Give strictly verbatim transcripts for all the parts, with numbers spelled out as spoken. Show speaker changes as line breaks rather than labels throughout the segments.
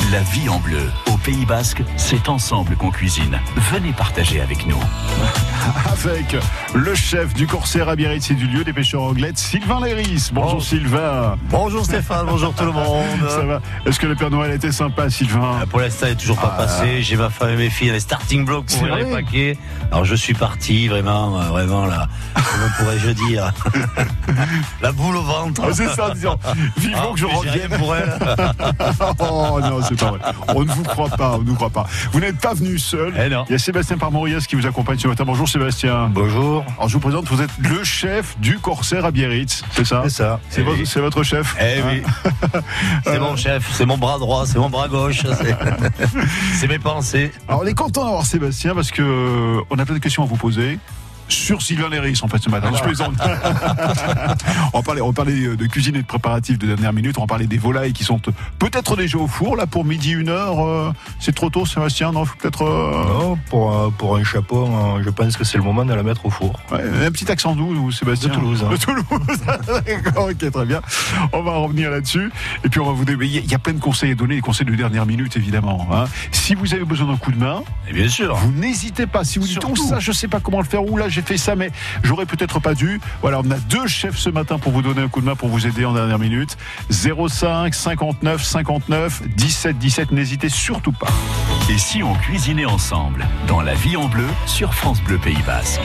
La vie en bleu, au Pays Basque, c'est ensemble qu'on cuisine. Venez partager avec nous.
Avec le chef du Corsaire à Biarritz et du lieu des pêcheurs anglettes, Sylvain Léris. Bonjour,
bon.
Sylvain.
Bonjour Stéphane, bonjour tout le monde.
Ça va? Est-ce que le Père Noël était sympa, Sylvain?
Pour l'instant, il n'est toujours pas
Ah.
passé. J'ai ma femme et mes filles, les starting blocks pour ouvrir les paquets. Alors je suis parti, vraiment, euh, vraiment là, comment pourrais-je dire, la boule au ventre.
Ah, c'est ça, en disant, vivant
Ah,
que je
mais j'ai
revienne.
rien pour elle.
Oh non, c'est pas vrai. On ne vous croit pas, on ne vous croit pas. Vous n'êtes pas venu seul.
Eh non.
Il y a Sébastien Parmorias qui vous accompagne ce matin. Bonjour Sébastien.
Bonjour.
Alors je vous présente, vous êtes le chef du Corsaire à Biarritz, c'est ça?
C'est ça.
C'est,
Eh
votre,
oui.
c'est votre chef?
Eh oui. C'est mon chef, c'est mon bras droit, c'est mon bras gauche. C'est, c'est mes pensées.
Alors on est content d'avoir Sébastien parce que euh, on a plein de questions à vous poser. Sur Sylvain Léris en fait ce matin. Je plaisante. on va parler, on va parler de cuisine et de préparatifs de dernière minute. On va parler des volailles qui sont peut-être déjà au four là pour midi une heure. Euh, c'est trop tôt, Sébastien. Non, faut peut-être. Euh...
Non, pour un, pour un chapeau, hein, je pense que c'est le moment de la mettre au four.
Ouais, un petit accent doux, ou Sébastien.
De Toulouse. Hein.
De Toulouse. D'accord, ok, très bien. On va revenir là-dessus. Et puis on va vous donner. Il y a plein de conseils à donner, des conseils de dernière minute évidemment. Hein. Si vous avez besoin d'un coup de main,
Et bien sûr.
vous n'hésitez pas. Si vous dites, oh, ça, je sais pas comment le faire, ou là, j'ai fait ça, mais j'aurais peut-être pas dû. Voilà, on a deux chefs ce matin pour vous donner un coup de main, pour vous aider en dernière minute. zéro cinq cinquante-neuf cinquante-neuf dix-sept dix-sept, n'hésitez surtout pas.
Et si on cuisinait ensemble, dans La vie en bleu, sur France Bleu Pays Basque.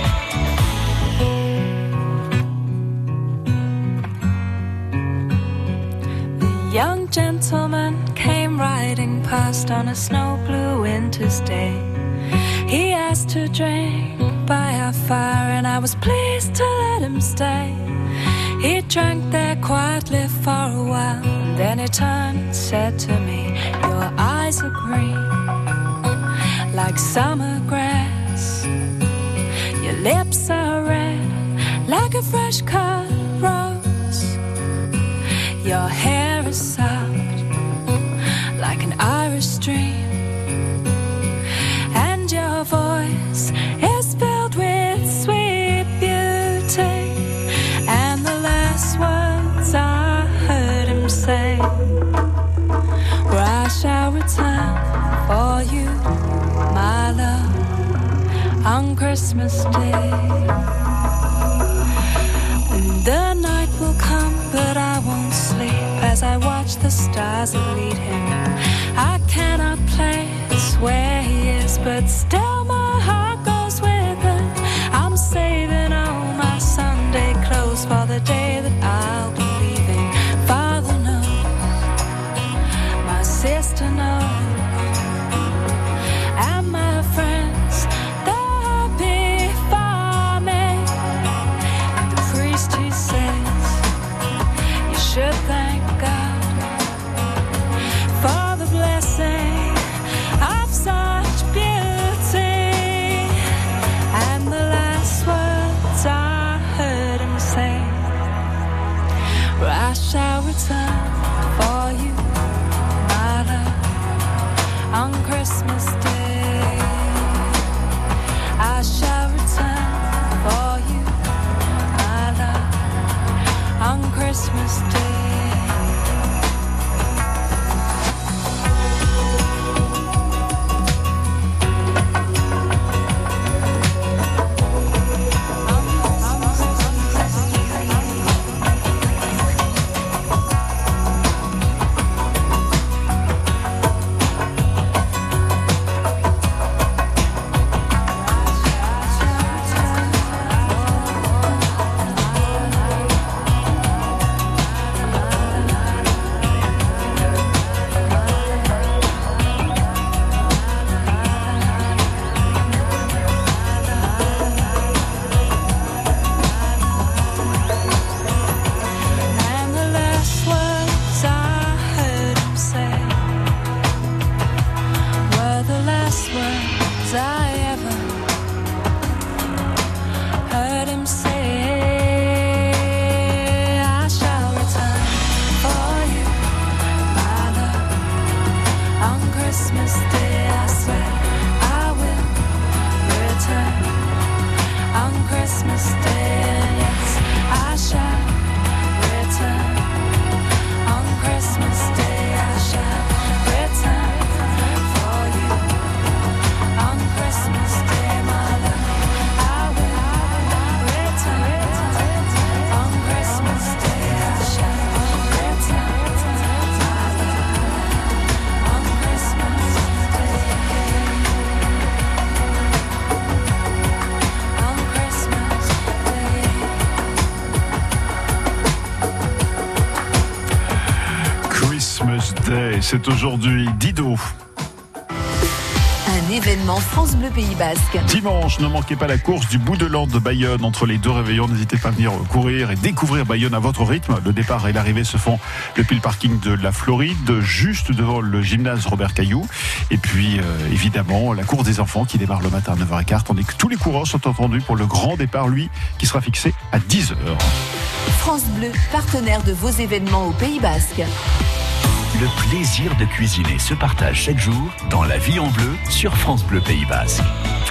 The young gentleman came riding past on a snow blue winter's day. He asked to drink by our fire, and I was pleased to let him stay. He drank there quietly for a while, and then he turned and said to me, your eyes are green, like summer grass. Your lips are red, like a fresh cut rose. Your hair is soft, like an Irish stream. Your voice is filled with sweet beauty, and the last words I heard him say were, I shall return for you, my love, on Christmas Day. And the night will come, but I won't sleep as I watch the stars that lead him. I cannot place where he is, but still my heart goes with him. I'm saving all my Sunday clothes for the day that I'll be leaving. Father knows, my sister knows, and my friends, they're happy for me. And the priest, he says, you should thank God for the blessing of such beauty. And the last words I heard him say were, I shall return for you, my love, on Christmas Day. I shall return for you, my love, on Christmas Day. Christmas Day I shall return.
c'est aujourd'hui Dido.
Un événement France Bleu Pays Basque.
Dimanche, ne manquez pas la course du bout de l'Ande de Bayonne entre les deux réveillons. N'hésitez pas à venir courir et découvrir Bayonne à votre rythme. Le départ et l'arrivée se font depuis le parking de la Floride, juste devant le gymnase Robert Cailloux. Et puis, euh, évidemment, la course des enfants qui démarre le matin à neuf heures quinze. Tandis que tous les coureurs sont entendus pour le grand départ, lui, qui sera fixé à dix heures.
France Bleu, partenaire de vos événements au Pays Basque.
Le plaisir de cuisiner se partage chaque jour dans La Vie en Bleu sur France Bleu Pays Basque.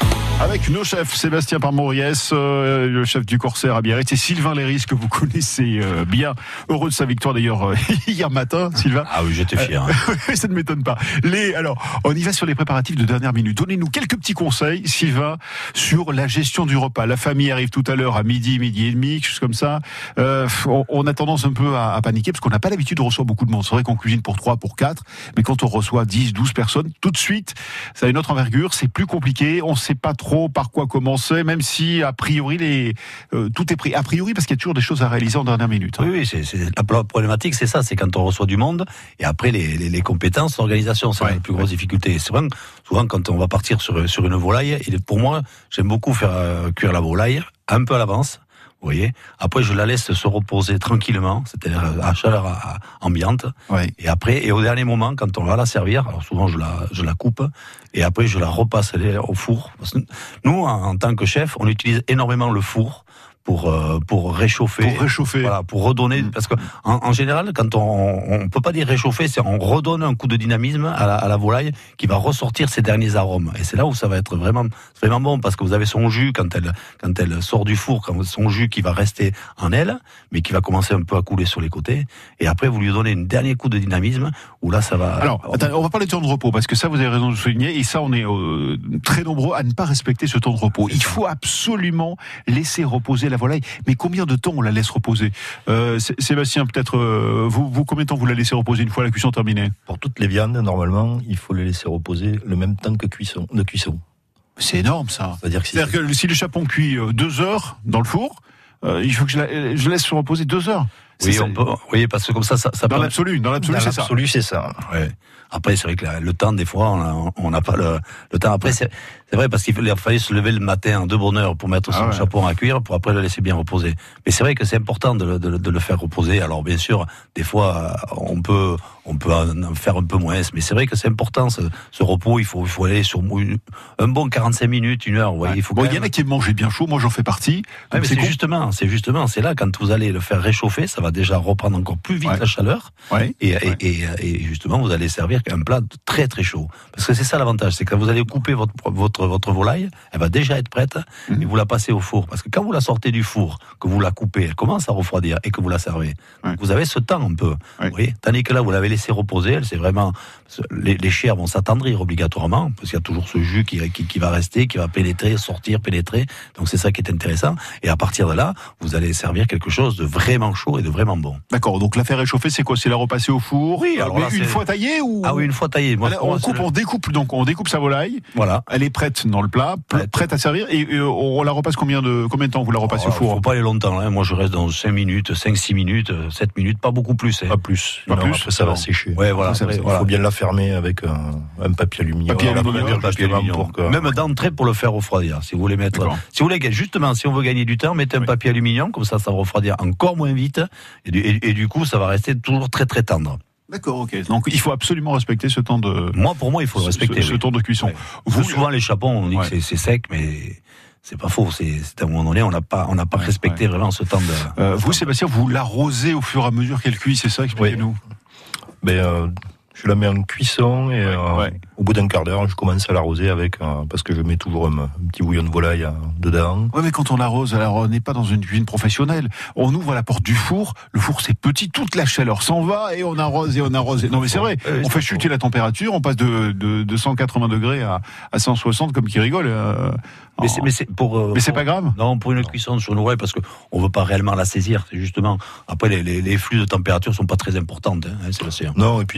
Avec nos chefs, Sébastien Parmoriès, euh, le chef du Corsaire à Biarritz, et Sylvain Léris, que vous connaissez euh, bien. Heureux de sa victoire d'ailleurs euh, hier matin, Sylvain.
Ah oui, j'étais fier. Hein.
Euh, ça ne m'étonne pas. Les, alors, on y va sur les préparatifs de dernière minute. Donnez-nous quelques petits conseils, Sylvain, sur la gestion du repas. La famille arrive tout à l'heure à midi, midi et demi, quelque chose comme ça. Euh, on, on a tendance un peu à, à paniquer parce qu'on n'a pas l'habitude de recevoir beaucoup de monde. C'est vrai qu'on cuisine pour trois, pour quatre, mais quand on reçoit dix, douze personnes, tout de suite, ça a une autre envergure, c'est plus compliqué, on ne sait pas trop par quoi commencer, même si a priori les, euh, tout est pris. A priori parce qu'il y a toujours des choses à réaliser en dernière minute. Hein.
Oui, oui, c'est, c'est la problématique, c'est ça, c'est quand on reçoit du monde et après les, les, les compétences, l'organisation, c'est ouais, la plus grosse ouais. difficulté. C'est vrai, souvent quand on va partir sur sur une volaille, et pour moi, j'aime beaucoup faire euh, cuire la volaille un peu à l'avance. Vous voyez. Après, je la laisse se reposer tranquillement, c'est-à-dire à chaleur à, à, ambiante. Ouais. Et après, et au dernier moment, quand on va la servir, alors souvent je la, je la coupe, et après je la repasse au four. Parce que nous, en, en tant que chef, on utilise énormément le four pour euh, pour réchauffer,
pour réchauffer,
voilà, pour redonner, parce que en, en général, quand on on peut pas dire réchauffer, c'est on redonne un coup de dynamisme à la, à la volaille qui va ressortir ses derniers arômes. Et c'est là où ça va être vraiment vraiment bon, parce que vous avez son jus quand elle quand elle sort du four, quand son jus qui va rester en elle, mais qui va commencer un peu à couler sur les côtés. Et après, vous lui donnez un dernier coup de dynamisme où là, ça va.
Alors, attends, on va parler de temps de repos, parce que ça, vous avez raison de souligner, et ça, on est euh, très nombreux à ne pas respecter ce temps de repos. Il faut absolument laisser reposer la volaille. Mais combien de temps on la laisse reposer? euh, Sébastien, peut-être, euh, vous, vous, combien de temps vous la laissez reposer une fois la cuisson terminée?
Pour toutes les viandes, normalement, il faut les laisser reposer le même temps que cuisson, de cuisson.
C'est énorme, ça.
C'est-à-dire que, si,
C'est-à-dire que si le chapon cuit deux heures dans le four, euh, il faut que je, la, je laisse se reposer deux heures.
Oui, on peut, oui, parce que comme ça, ça, ça
dans
peut...
l'absolu, dans l'absolu,
dans
c'est
l'absolu,
ça.
c'est ça.
Ouais. Après, c'est vrai que la, le temps, des fois, on n'a pas le, le temps. Après, c'est, c'est vrai parce qu'il fallait, fallait se lever le matin en de bonne heure pour mettre son ah ouais. chapon à cuire, pour après le laisser bien reposer. Mais c'est vrai que c'est important de, de, de le faire reposer. Alors, bien sûr, des fois, on peut, on peut en faire un peu moins, mais c'est vrai que c'est important, ce, ce repos. Il faut, il faut aller sur une, un bon quarante-cinq minutes, une heure. Ouais.
Ouais.
Il faut
bon, il
même...
y en a qui mangent bien chaud. Moi, j'en fais partie.
Ouais, mais c'est,
c'est
justement, c'est justement, c'est là, quand vous allez le faire réchauffer, ça va déjà reprendre encore plus vite ouais. la chaleur.
Ouais.
Et,
ouais.
Et, et, et justement, vous allez servir un plat très très chaud. Parce que c'est ça l'avantage, c'est que quand vous allez couper votre votre votre volaille, elle va déjà être prête mmh. et vous la passez au four. Parce que quand vous la sortez du four, que vous la coupez, elle commence à refroidir et que vous la servez. Ouais. Vous avez ce temps un peu. Ouais. Vous voyez, tandis que là, vous l'avez laissé reposer, elle c'est vraiment les, les chairs vont s'attendrir obligatoirement parce qu'il y a toujours ce jus qui, qui qui va rester, qui va pénétrer, sortir, pénétrer. Donc c'est ça qui est intéressant. Et à partir de là, vous allez servir quelque chose de vraiment chaud et de vraiment bon.
D'accord. Donc la faire réchauffer, c'est quoi? C'est la repasser au four?
Oui. Alors
mais
là,
une
c'est...
fois taillée ou?
Ah oui, une fois taillée. Moi,
alors, on
moi,
coupe,
le...
on découpe donc on découpe sa volaille.
Voilà.
Elle est prête dans le plat, pl- prête à servir. Et, et on la repasse combien de combien de temps vous la repassez
oh,
au four?
Faut pas aller longtemps. Hein. Moi, je reste dans cinq minutes, cinq six minutes, sept minutes, pas beaucoup plus. Hein.
Pas plus.
Pas
non,
plus.
Après, ça va sécher.
Ouais, voilà.
Après,
après,
il
voilà.
faut bien la fermer avec un, un papier aluminium.
Papier
voilà,
aluminium,
papier aluminium.
Pour que...
Même d'entrée pour le faire refroidir. Si vous voulez mettre, D'accord. si vous voulez justement, si on veut gagner du temps, mettez un oui. papier aluminium comme ça, ça va refroidir encore moins vite et du, et, et du coup, ça va rester toujours très très tendre.
D'accord, ok. Donc il faut absolument respecter ce temps de.
Moi, pour moi, il faut le respecter.
Ce, ce
oui.
temps de cuisson.
Ouais. Vous, souvent les chapons, on dit ouais. que c'est, c'est sec, mais c'est pas faux. C'est, c'est à un moment donné, on n'a pas, on n'a pas ouais, respecté ouais. vraiment ce temps de.
Euh, vous, Sébastien, vous l'arrosez au fur et à mesure qu'elle cuit, c'est ça? Expliquez-nous.
Oui. Ben, euh, je la mets en cuisson et ouais, euh, ouais. au bout d'un quart d'heure, je commence à l'arroser avec euh, parce que je mets toujours un, un petit bouillon de volaille euh, dedans.
Ouais, mais quand on l'arrose, alors on n'est pas dans une cuisine professionnelle. On ouvre la porte du four, le four c'est petit, toute la chaleur s'en va et on arrose et on arrose. Non mais c'est vrai, euh, on fait chuter la température, on passe de, de, de cent quatre-vingts degrés à, à cent soixante comme qui rigole. Euh,
mais, c'est, mais c'est pour. Euh,
mais c'est
pour,
pas grave.
Non, pour une cuisson sur une volaille parce que on veut pas réellement la saisir. C'est justement après les, les, les flux de température sont pas très importantes. Hein, c'est
non, et puis une, une volaille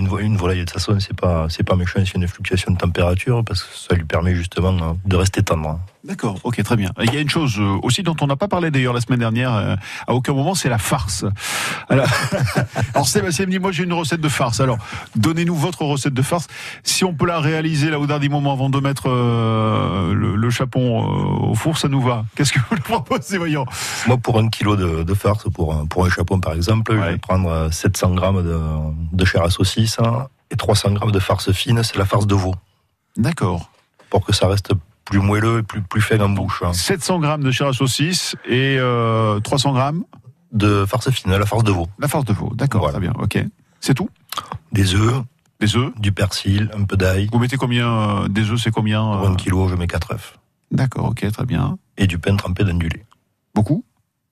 volaille, de toute façon, c'est pas, c'est pas méchant, c'est une fluctuation de température, parce que ça lui permet justement de rester tendre.
D'accord, ok, très bien. Il y a une chose aussi dont on n'a pas parlé d'ailleurs la semaine dernière, euh, à aucun moment, c'est la farce. Alors, alors Sébastien me dit, moi j'ai une recette de farce. Alors, donnez-nous votre recette de farce. Si on peut la réaliser là au dernier moment avant de mettre euh, le, le chapon euh, au four, ça nous va. Qu'est-ce que vous nous proposez, voyons?
Moi, pour un kilo de, de farce, pour, pour un chapon par exemple, ouais. je vais prendre sept cents grammes de, de chair à saucisse hein, et trois cents grammes de farce fine, c'est la farce de veau.
D'accord.
Pour que ça reste plus moelleux et plus, plus fin en bouche. Hein.
sept cents grammes de chair à saucisse et euh, trois cents grammes
de farce fine, la farce de veau.
La farce de veau, d'accord, voilà. Très bien, ok. C'est tout?
Des œufs.
Des œufs.
Du persil, un peu d'ail.
Vous mettez combien euh, des œufs, c'est combien euh...
Pour un kilo, je mets quatre œufs.
D'accord, ok, très bien.
Et du pain trempé dans du lait.
Beaucoup?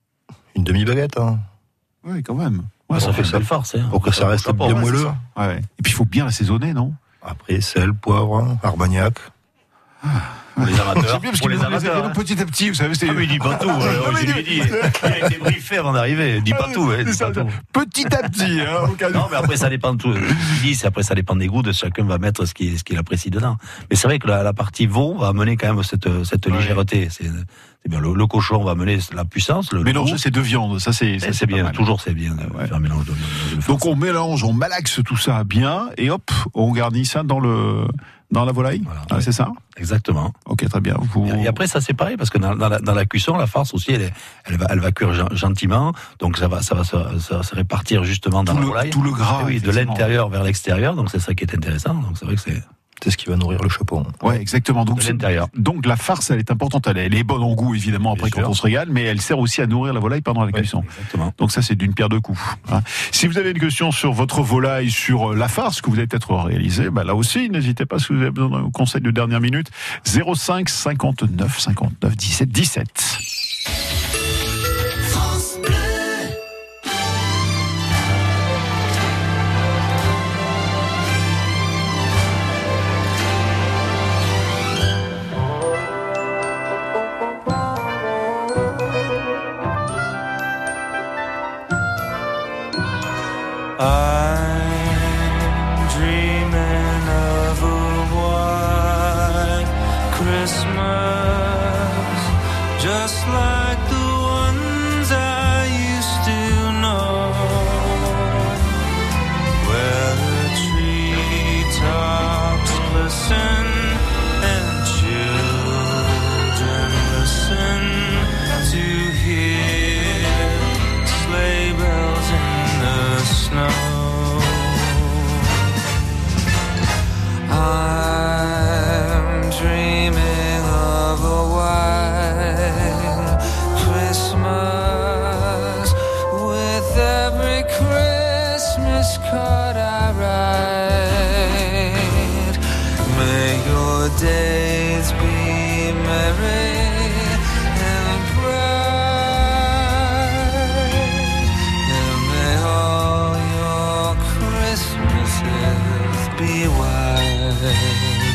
Une demi-baguette. Hein.
Oui, quand même.
Ouais, ça fait ça, farce. Hein.
Pour que ça reste bien moelleux.
Ouais. Et puis il faut bien l'assaisonner, non?
Après, sel, poivre, armagnac.
Ah. Pour les amateurs.
C'est bien parce
pour
qu'il
les
nous les hein. petit à petit, vous savez.
Ah, mais il dit pas tout. Alors, je lui ai dit, il a été briefé avant d'arriver. Il dit pas tout. Hein, dit
ça,
pas tout.
Petit à petit. Hein,
non, mais après, ça dépend de tout. Il dit, c'est après, ça dépend des goûts de chacun va mettre ce qu'il, ce qu'il apprécie dedans. Mais c'est vrai que la, la partie veau va amener quand même cette, cette ouais. légèreté. C'est, c'est bien. Le, le cochon va amener la puissance. Le
mélanger ces deux viandes, ça c'est, ça,
c'est, c'est bien. Toujours c'est bien de
ouais.
faire un mélange de viande.
Donc on mélange, on malaxe tout ça bien et hop, on garnit ça dans le. Dans la volaille,
voilà,
ah,
ouais.
c'est ça?
Exactement.
Ok, très bien. Vous...
Et après, ça c'est pareil parce que dans, dans, la, dans la cuisson, la farce aussi, elle, est, elle va, elle va cuire gentiment, donc ça va, ça va, ça, ça va se répartir justement dans
tout
la
le,
volaille.
Tout le gras.
Oui, de l'intérieur vers l'extérieur, donc c'est ça qui est intéressant. Donc c'est vrai que c'est.
C'est ce qui va nourrir le chapon.
Ouais, exactement. Donc,
de l'intérieur.
Donc la farce, elle est importante. Elle est, elle est bonne en goût, évidemment, après Bien quand sûr. on se régale, mais elle sert aussi à nourrir la volaille pendant la cuisson.
Ouais, exactement.
Donc ça, c'est d'une pierre deux coups. Hein. Si vous avez une question sur votre volaille, sur la farce que vous avez peut-être réalisée, bah là aussi, n'hésitez pas si vous avez besoin d'un conseil de dernière minute. zéro cinq cinquante-neuf cinquante-neuf dix-sept dix-sept.
I'm dreaming of a white Christmas, just like the ones I used to know, where the treetops glisten and children listen to hear sleigh bells in the snow. I'm dreaming of a white Christmas, with every Christmas card I write. May your days be merry and bright, and may all your Christmases be white.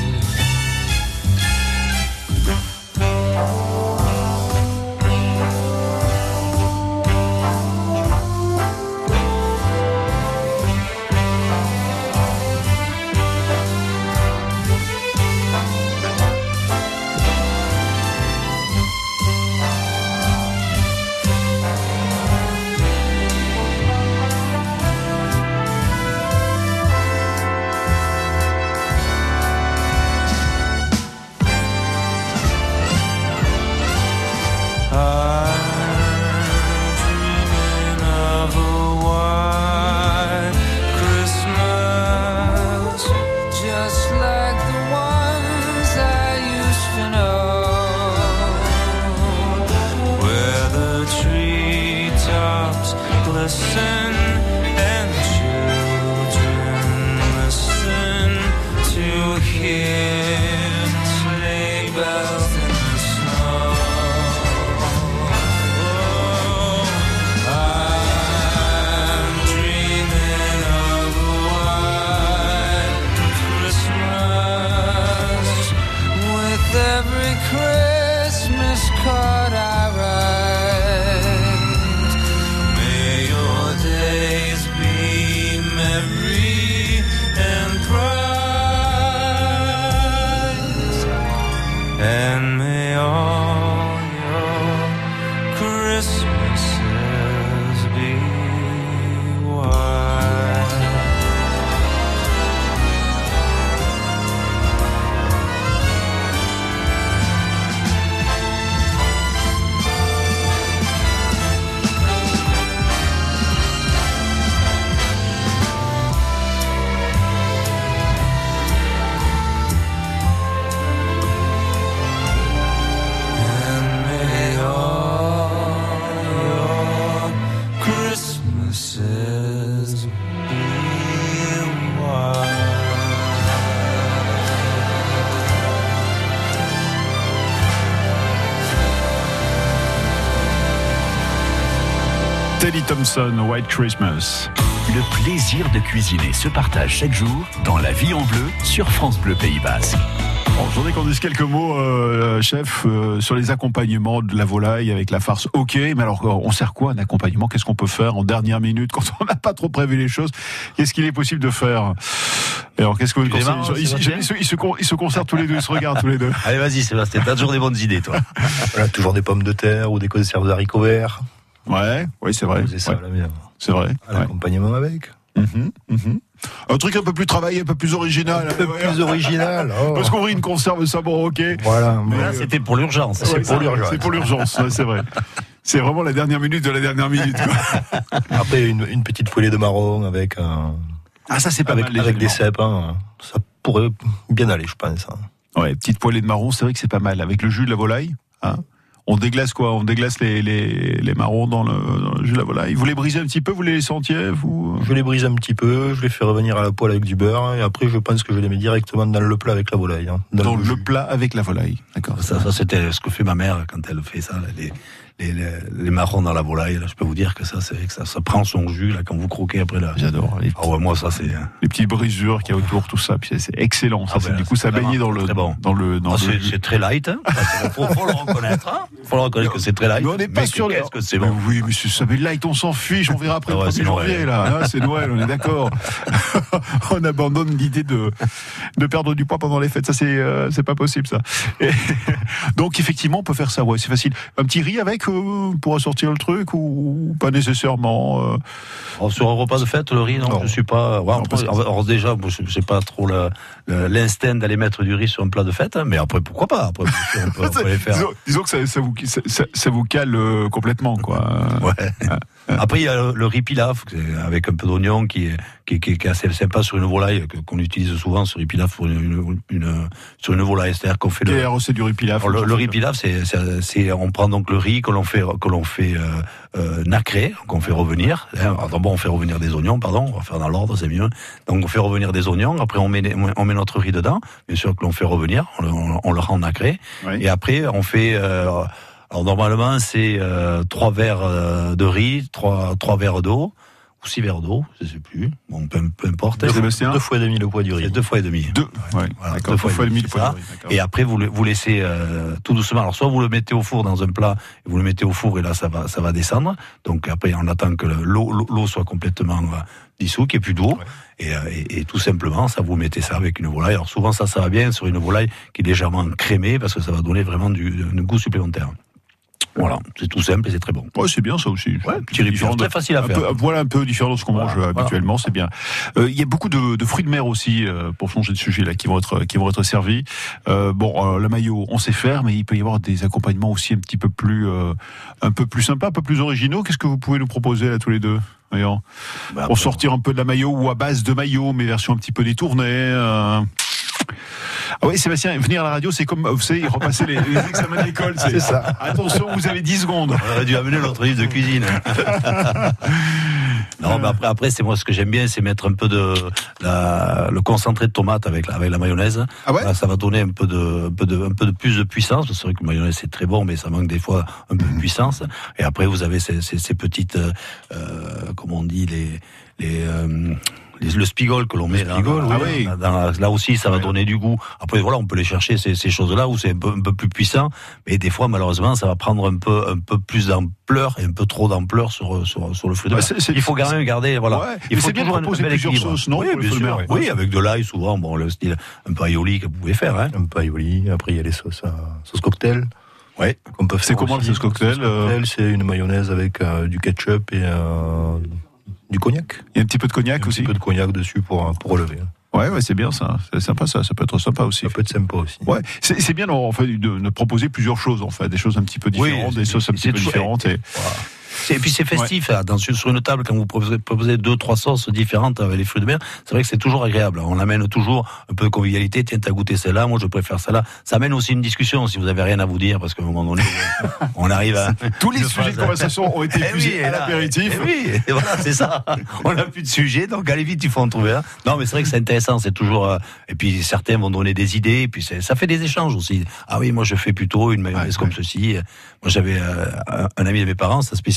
Listen and children listen to hear sleigh bells in the snow. Oh, I'm dreaming of a white Christmas, with every Christmas card I write. May your day
Teddy Thompson, White Christmas.
Le plaisir de cuisiner se partage chaque jour dans La Vie en Bleu sur France Bleu Pays Basque.
Bon, je voudrais qu'on dise quelques mots, euh, chef, euh, sur les accompagnements de la volaille avec la farce. Ok, mais alors on sert quoi un accompagnement? Qu'est-ce qu'on peut faire en dernière minute quand on n'a pas trop prévu les choses? Qu'est-ce qu'il est possible de faire? Et alors qu'est-ce que vous pensez? Ils, ils, ils, ils, se, ils, se, ils se concertent tous les deux, ils se regardent tous les deux.
Allez, vas-y, Sébastien, t'as toujours des bonnes idées, toi.
Voilà, toujours des pommes de terre ou des conserves d'haricots verts.
Ouais, oui, c'est vrai.
C'est ça,
ouais.
la meilleure.
C'est vrai.
À l'accompagnement ouais. avec.
Mmh, mmh. Un truc un peu plus travaillé, un peu plus original.
Un peu plus original. Oh.
Parce qu'on ouvre une conserve, ça bon, ok.
Voilà.
Mais là, c'était pour l'urgence.
Ouais,
c'est pour l'urgence.
C'est pour l'urgence, ouais, c'est vrai. C'est vraiment la dernière minute de la dernière minute. Quoi.
Après, une, une petite poêlée de marron avec un.
Ah, ça, c'est pas
avec,
mal.
Avec des cèpes, hein. Ça pourrait bien aller, je pense. Hein.
Ouais, petite poêlée de marron, c'est vrai que c'est pas mal. Avec le jus de la volaille, hein. On déglace quoi? On déglace les, les, les marrons dans le, dans le jus de la volaille. Vous les brisez un petit peu, vous les laissez entiers vous...
Je les brise un petit peu, je les fais revenir à la poêle avec du beurre, et après je pense que je les mets directement dans le plat avec la volaille. Hein,
dans
dans
le,
le
plat avec la volaille, d'accord.
Ça, ça c'était ce que fait ma mère quand elle fait ça, les, les, les, les marrons dans la volaille. Là, je peux vous dire que ça, c'est que ça, ça prend son jus là quand vous croquez après là.
J'adore. Les,
ah ouais, moi ça c'est
les petites brisures qu'il y a autour, tout ça, puis c'est excellent. Ça,
ah
c'est,
ben,
du coup, ça baigne dans le,
bon.
dans le, dans
ah,
le.
C'est, c'est très light. Hein. Faut, faut le reconnaître. Hein. Faut le reconnaître que c'est très light.
Mais on n'est pas
mais
sûr.
Qu'est-ce que c'est bon.
Mais oui, mais ça s'appelle light, on s'en fiche. On verra après ah ouais, le premier janvier là. Hein, c'est Noël, on est d'accord. On abandonne l'idée de de perdre du poids pendant les fêtes. Ça, c'est euh, c'est pas possible ça. Et donc effectivement, on peut faire ça. Ouais, c'est facile. Un petit riz avec euh, pour assortir le truc ou pas nécessairement. Euh...
Alors, sur un repas de fête, le riz, non, non. je suis pas. Ouais, non, après, alors, alors, déjà, moi, je sais pas trop le, le, l'instinct d'aller mettre du riz sur un plat de fête, hein, mais après, pourquoi pas? Après, on peut, on peut les faire.
Disons, disons que ça, ça vous ça, ça vous cale euh, complètement, quoi.
Ouais. Après, il y a le, le riz pilaf avec un peu d'oignon qui est, qui, qui, qui est assez sympa sur une volaille qu'on utilise souvent sur riz pilaf pour une, une, une, sur une volaille. C'est-à-dire qu'on fait
Quelle
le.
est la recette du riz pilaf?
Le, le riz pilaf, c'est, c'est, c'est, on prend donc le riz que l'on fait, que l'on fait euh, euh, nacré, qu'on fait revenir. Hein, d'abord, on fait revenir des oignons, pardon. On va faire dans l'ordre, c'est mieux. Donc, on fait revenir des oignons. Après, on met, on met notre riz dedans. Bien sûr que l'on fait revenir. On, on, on le rend nacré. Oui. Et après, on fait. Euh, alors normalement, c'est euh, trois verres euh, de riz, trois trois verres d'eau. Six verres d'eau, je ne sais plus. Bon, peu, peu importe.
Deux, deux fois et demi le poids du riz.
C'est deux fois et demi.
Deux, ouais,
voilà,
deux fois, fois et demi le poids du riz.
Et après, vous, le, vous laissez euh, tout doucement. Alors, soit vous le mettez au four dans un plat, et vous le mettez au four et là, ça va, ça va descendre. Donc après, on attend que l'eau, l'eau soit complètement euh, dissoute, qu'il n'y ait plus d'eau. Ouais. Et, et, et tout simplement, ça vous mettez ça avec une volaille. Alors souvent, ça, ça va bien sur une volaille qui est légèrement crémée parce que ça va donner vraiment du, un goût supplémentaire. Voilà, c'est tout simple et c'est très bon.
Ouais, c'est bien ça aussi.
Ouais, petit riz pilaf, très facile à faire.
Peu, voilà un peu différent de ce qu'on voilà, mange voilà. habituellement, c'est bien. Il euh, y a beaucoup de, de fruits de mer aussi euh, pour changer de sujet là qui vont être qui vont être servis. Euh, bon, euh, le maillot, on sait faire, mais il peut y avoir des accompagnements aussi un petit peu plus euh, un peu plus sympas, un peu plus originaux. Qu'est-ce que vous pouvez nous proposer là tous les deux? Voyons. Bah, pour sortir un peu de la maillot ou à base de maillot, mais version un petit peu détournée. Euh... Ah oui, Sébastien, venir à la radio, c'est comme, vous savez, repasser les, les examens de l'école. C'est, c'est ça. Attention, vous avez dix secondes.
On aurait dû amener notre livre de cuisine. Non, mais après, après, c'est moi, ce que j'aime bien, c'est mettre un peu de, la, le concentré de tomate avec la, avec la mayonnaise.
Ah ouais?
Là, ça va donner un peu de, un peu de, un peu de plus de puissance. C'est vrai que la mayonnaise, c'est très bon, mais ça manque des fois un peu de puissance. Et après, vous avez ces, ces, ces petites, euh, comment on dit, les, les, euh, le spigol que l'on met là,
spigol,
là,
oui.
dans, dans, là aussi ça va ouais. donner du goût. Après voilà, on peut les chercher ces, ces choses-là où c'est un peu, un peu plus puissant, mais des fois malheureusement ça va prendre un peu un peu plus d'ampleur et un peu trop d'ampleur sur sur sur le fruit de mer.
Bah,
il faut quand même garder voilà.
Ouais,
il faut
c'est bien de proposer plusieurs sauces, non?
Oui, bien sûr. Oui, oui, avec de l'ail souvent, bon le style un peu aioli que vous pouvez faire, hein.
Un peu aioli. Après il y a les sauces euh, sauce cocktail.
Ouais.
Qu'on peut faire.
C'est comment la sauce cocktail?
Sauce cocktail, c'est une mayonnaise avec euh, du ketchup et euh, du cognac.
Il y a un petit peu de cognac
un
aussi.
Un petit peu de cognac dessus pour, pour relever.
Ouais, ouais, c'est bien ça. C'est sympa ça. Ça peut être sympa aussi.
Ça peut être sympa aussi.
Ouais, c'est, c'est bien en fait de, de proposer plusieurs choses en fait, des choses un petit peu différentes, oui, des sauces un petit peu différentes. Et...
Voilà. Et puis c'est festif, ouais. Là, dans, sur une table, quand vous proposez, proposez deux, trois sauces différentes avec les fruits de mer, c'est vrai que c'est toujours agréable. On amène toujours un peu de convivialité. Tiens, t'as goûté celle-là, moi je préfère celle-là. Ça amène aussi une discussion si vous avez rien à vous dire, parce qu'à un moment donné, on arrive à...
Tous les sujets de conversation ont été épuisés à l'apéritif.
Et oui, et voilà, c'est ça. On n'a plus de sujet, donc allez vite, il faut en trouver un. Non, mais c'est vrai que c'est intéressant, c'est toujours... Euh... Et puis certains vont donner des idées, et puis c'est... ça fait des échanges aussi. Ah oui, moi je fais plutôt une mayonnaise ouais, comme ouais. ceci. Moi j'avais euh, un ami de mes parents, sa spécialité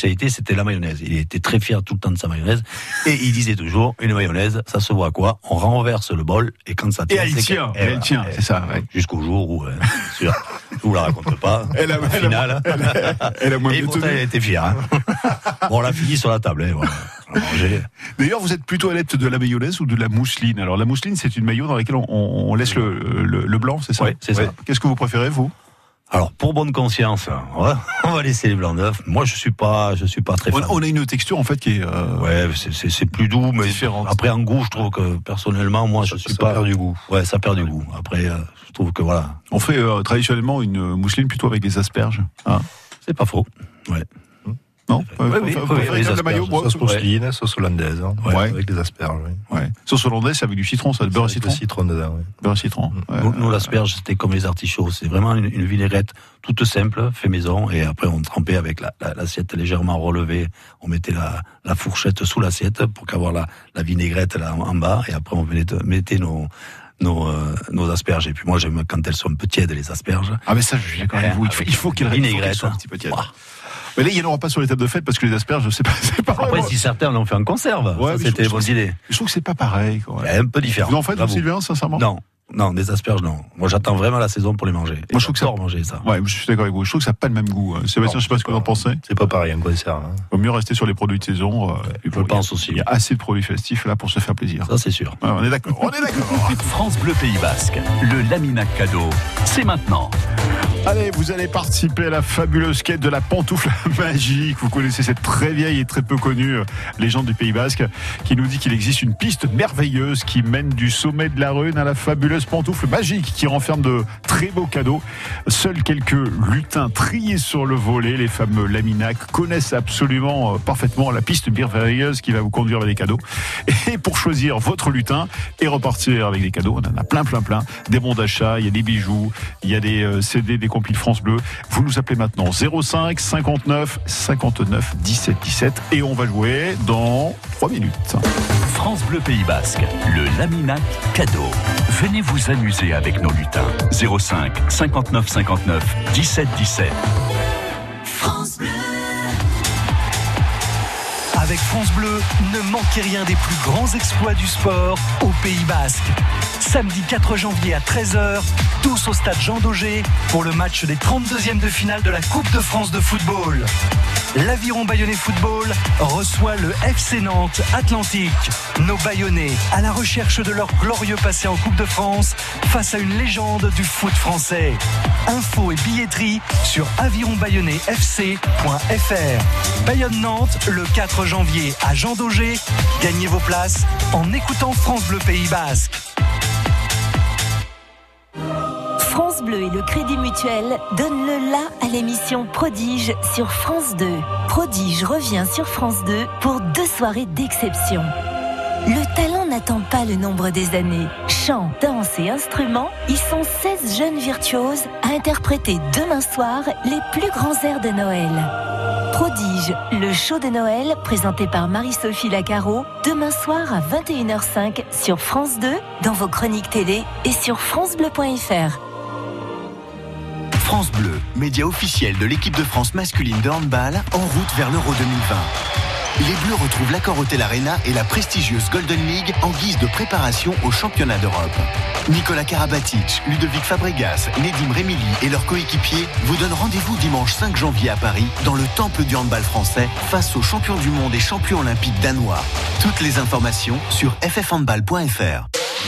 spécialité, c'était la mayonnaise. Il était très fier tout le temps de sa mayonnaise. Et il disait toujours, une mayonnaise, ça se voit à quoi? On renverse le bol, et quand ça tient,
et elle
c'est
tient,
que,
et elle tient, c'est ça, ouais.
Jusqu'au jour où, euh, sûr, je vous la raconte pas.
Elle a,
au final,
elle a, elle a moins
et
mieux
pourtant,
tenu.
elle était fière. Hein. Bon, on l'a fini sur la table, hein, voilà. On a mangé.
D'ailleurs, vous êtes plutôt adepte de la mayonnaise ou de la mousseline? Alors, la mousseline, c'est une maillot dans laquelle on, on laisse le, le, le blanc, c'est ça?
Oui, c'est ça.
Qu'est-ce que vous préférez, vous?
Alors, pour bonne conscience, on va, on va laisser les blancs d'œufs. Moi, je suis pas, je suis pas très fan.
On, on a une texture, en fait, qui est, euh,
ouais, c'est, c'est, c'est plus doux, mais
différente.
Après, en goût, je trouve que, personnellement, moi, je
ça,
suis
ça
pas.
perd du goût.
Ouais, ça perd du goût. Après, euh, je trouve que voilà.
On fait, euh, traditionnellement une mousseline plutôt avec des asperges. Hein?
C'est pas faux. Ouais.
Non?
Oui,
euh,
oui,
vous
oui,
préférez
oui, les
la mayo,
asperges,
moi,
Sauce
ouais.
mousseline, sauce hollandaise, hein,
Ouais.
avec des asperges. Oui.
ouais. Sauce hollandaise, c'est avec du citron, ça, beurre et
Avec
citron.
le citron dedans. Oui.
Beurre et citron. Ouais.
Nous, nous, l'asperge, c'était comme les artichauts. C'est vraiment une, une vinaigrette toute simple, fait maison. Et après, on trempait avec la, la, l'assiette légèrement relevée. On mettait la, la fourchette sous l'assiette pour qu'avoir la, la vinaigrette là en, en bas. Et après, on mettait, mettait nos, nos, euh, nos asperges. Et puis moi, j'aime quand elles sont un peu tièdes, les asperges.
Ah, mais ça, je suis d'accord avec vous. Il faut, il faut qu'elles
vinaigrette,
soient un petit peu tièdes.
Ouah.
Mais là, il n'y en aura pas sur les tables de fête parce que les asperges, je sais pas, c'est pas
Après,
vraiment-
si certains l'ont fait en conserve,
Ouais,
ça,
mais
c'était
je-
une bonne
je-
idée.
Je trouve que c'est pas pareil, quoi.
C'est un peu différent.
Vous en faites, vous,
j'avoue.
Sylvain, sincèrement?
Non, non, des asperges, non. Moi, j'attends vraiment la saison pour les manger.
Moi, je trouve que ça-
j'adore manger ça.
Ouais, je suis d'accord avec vous. Je trouve que ça n'a pas le même goût. Sébastien,
Non,
je sais pas ce que vous en pensez.
C'est pas pareil, un conserve. Hein.
Il vaut mieux rester sur les produits de saison. euh, et
Je
pour-
le pense aussi.
Il y a assez de produits festifs là pour se faire plaisir.
Ça, c'est sûr.
Ouais, on est d'accord. On est d'accord.
France Bleu Pays Basque, le Laminac cadeau, c'est maintenant.
Allez, vous allez participer à la fabuleuse quête de la pantoufle magique. Vous connaissez cette très vieille et très peu connue euh, légende du Pays Basque qui nous dit qu'il existe une piste merveilleuse qui mène du sommet de la Rhône à la fabuleuse pantoufle magique qui renferme de très beaux cadeaux. Seuls quelques lutins triés sur le volet, les fameux Laminac, connaissent absolument euh, parfaitement la piste merveilleuse qui va vous conduire vers des cadeaux. Et pour choisir votre lutin et repartir avec des cadeaux, on en a plein, plein, plein. Des bons d'achat, il y a des bijoux, il y a des euh, C D, des compiles France Bleu. Vous nous appelez maintenant zéro cinq cinquante-neuf cinquante-neuf dix-sept dix-sept et on va jouer dans trois minutes.
France Bleu Pays Basque, le Laminac cadeau. Venez vous amuser avec nos lutins. zéro cinq cinquante-neuf cinquante-neuf dix-sept dix-sept.
Avec France Bleu, ne manquez rien des plus grands exploits du sport au Pays Basque. Samedi quatre janvier à treize heures, tous au stade Jean Daugé pour le match des trente-deuxièmes de finale de la Coupe de France de football. L'Aviron Bayonnais Football reçoit le F C Nantes Atlantique. Nos Bayonnais, à la recherche de leur glorieux passé en Coupe de France, face à une légende du foot français. Infos et billetterie sur aviron bayonnais f c point f r. Bayonne-Nantes, le quatre janvier à Jean Daugé. Gagnez vos places en écoutant France Bleu Pays Basque.
France Bleu et le Crédit Mutuel donnent le la à l'émission Prodige sur France deux. Prodige revient sur France deux pour deux soirées d'exception. Le talent n'attend pas le nombre des années. Chant, danse et instruments, ils sont seize jeunes virtuoses à interpréter demain soir les plus grands airs de Noël. Prodige, le show de Noël présenté par Marie-Sophie Lacaro, demain soir à vingt et une heures cinq sur France deux, dans vos chroniques télé et sur francebleu point f r.
France Bleu, média officiel de l'équipe de France masculine de handball, en route vers l'Euro deux mille vingt. Les Bleus retrouvent l'Accor Hotel Arena et la prestigieuse Golden League en guise de préparation au championnat d'Europe. Nicolas Karabatic, Ludovic Fabregas, Nedim Remili et leurs coéquipiers vous donnent rendez-vous dimanche cinq janvier à Paris dans le temple du handball français face aux champions du monde et champions olympiques danois. Toutes les informations sur f f handball point f r.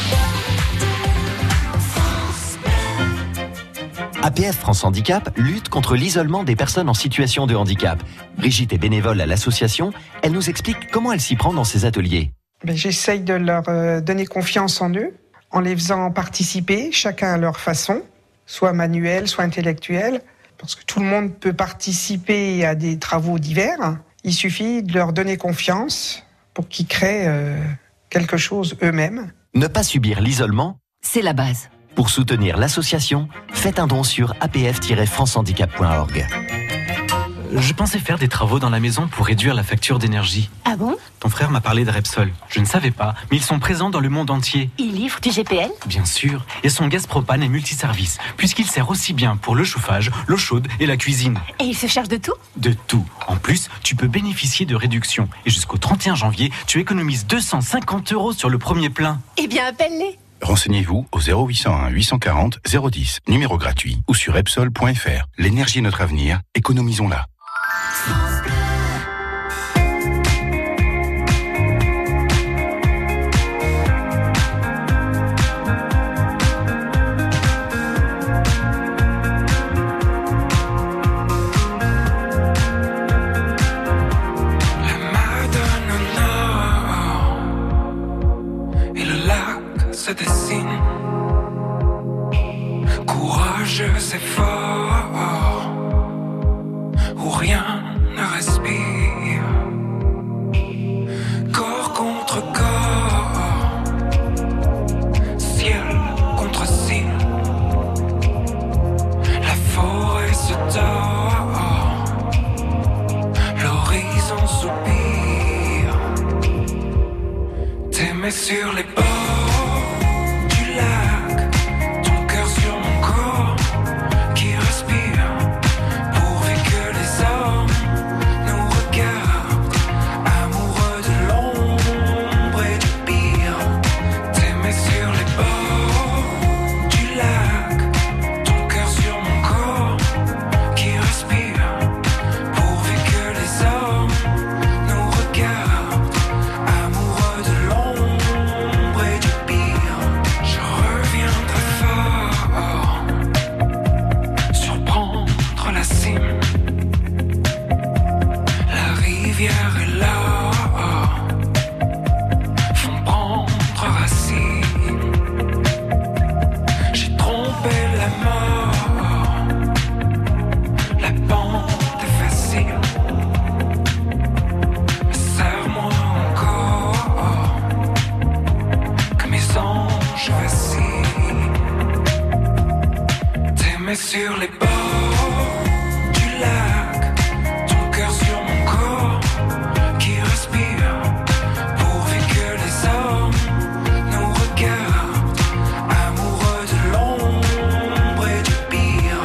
A P F France Handicap lutte contre l'isolement des personnes en situation de handicap. Brigitte est bénévole à l'association. Elle nous explique comment elle s'y prend dans ses ateliers.
Ben, j'essaye de leur euh, donner confiance en eux, en les faisant participer, chacun à leur façon, soit manuelle, soit intellectuelle, parce que tout le monde peut participer à des travaux divers. Il suffit de leur donner confiance pour qu'ils créent euh, quelque chose eux-mêmes.
Ne pas subir l'isolement,
c'est la base.
Pour soutenir l'association, faites un don sur a p f tiret france handicap point org.
Je pensais faire des travaux dans la maison pour réduire la facture d'énergie.
Ah bon?
Ton frère m'a parlé de Repsol. Je ne savais pas, mais ils sont présents dans le monde entier.
Ils livrent du G P L?
Bien sûr. Et son gaz propane est multiservice, puisqu'il sert aussi bien pour le chauffage, l'eau chaude et la cuisine.
Et ils se chargent de tout?
De tout. En plus, tu peux bénéficier de réductions. Et jusqu'au trente et un janvier, tu économises deux cent cinquante euros sur le premier plein.
Eh bien, appelle-les.
Renseignez-vous au zéro huit cent un huit cent quarante zéro dix, numéro gratuit, ou sur Repsol point f r. L'énergie est notre avenir, économisons-la.
Se dessine, courageux et fort, où rien ne respire, corps contre corps, ciel contre ciel, la forêt se tord, l'horizon soupire, t'aimer sur les bords. Sur les bords du lac, ton cœur sur mon corps qui respire, pourvu que les hommes nous regardent, amoureux de l'ombre et du pire.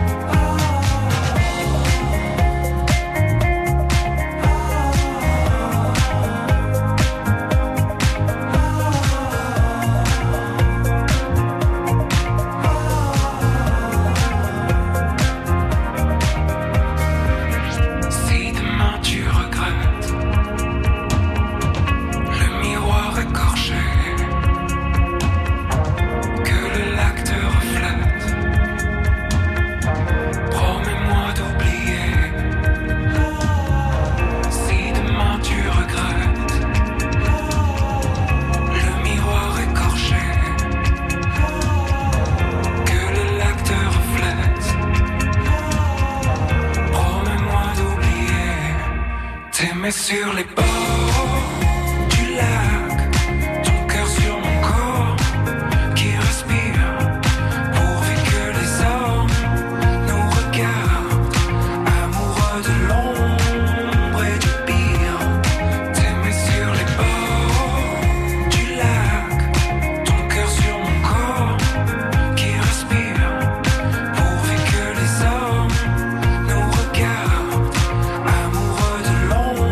Sur les bords du lac, ton cœur sur mon corps qui respire, pourvu que les hommes nous regardent, amoureux de l'ombre et du pire. T'aimer sur les bords du lac, ton cœur sur mon corps qui respire, pourvu que les hommes nous regardent, amoureux de l'ombre.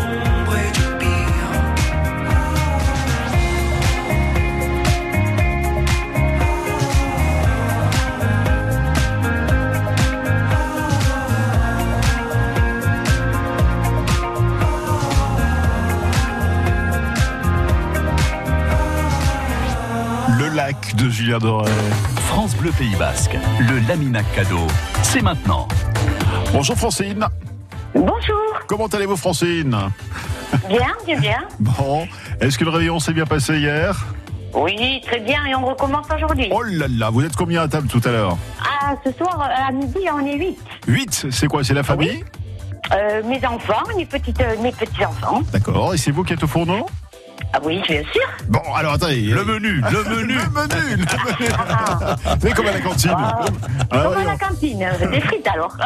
Le lac de Julien Doré.
France Bleu Pays Basque, le Laminac cadeau, c'est maintenant.
Bonjour Francine.
Bonjour.
Comment allez-vous Francine?
Bien, bien, bien.
Bon, est-ce que le réveillon s'est bien passé hier?
Oui, très bien, et on recommence aujourd'hui.
Oh là là, vous êtes combien à table tout à l'heure?
Ah, ce soir, à midi, on est huit.
Huit, c'est quoi, c'est la famille?
Oui. euh, Mes enfants, mes, petites, mes petits-enfants.
D'accord, et c'est vous qui êtes au fourneau?
Ah oui, bien sûr.
Bon, alors attendez.
Le menu, le menu.
Le menu, le menu. C'est comme à la cantine.
Ah,
Ah,
comme
oui,
à la cantine, des frites alors.